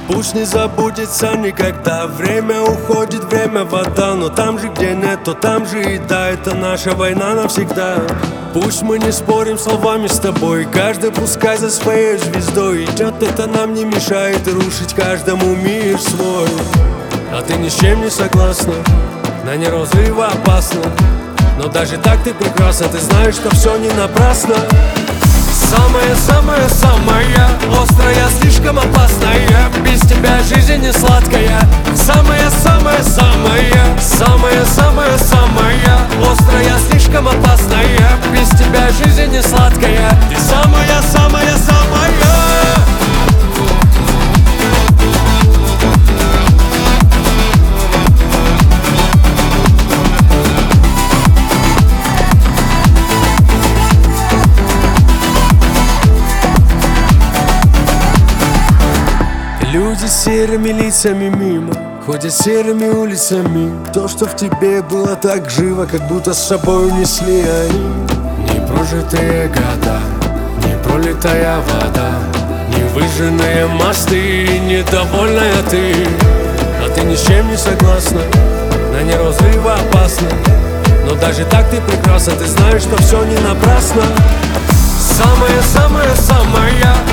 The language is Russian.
Пусть не забудется никогда. Время уходит, время вода. Но там же, где нет, то там же и да. Это наша война навсегда. Пусть мы не спорим словами с тобой, каждый пускай за своей звездой идет. Это нам не мешает рушить каждому мир свой. А ты ни с чем не согласна, на неразрыв опасно. Но даже так ты прекрасна, ты знаешь, что все не напрасно. Самая-самая-самая острая, слишком опасная. Без тебя жизнь не сладкая. Самая-самая-самая, самая-самая-самая острая, слишком опасная. Без тебя жизнь не сладкая. Ты самая-самая-самая. Люди с серыми лицами мимо, ходят серыми улицами. То, что в тебе было так живо, как будто с собой унесли они. Не прожитые года, не пролитая вода, не выжженные мосты, недовольная ты. А ты ни с чем не согласна, на неразрыв опасно. Но даже так ты прекрасна, ты знаешь, что все не напрасно. Самая-самая-самая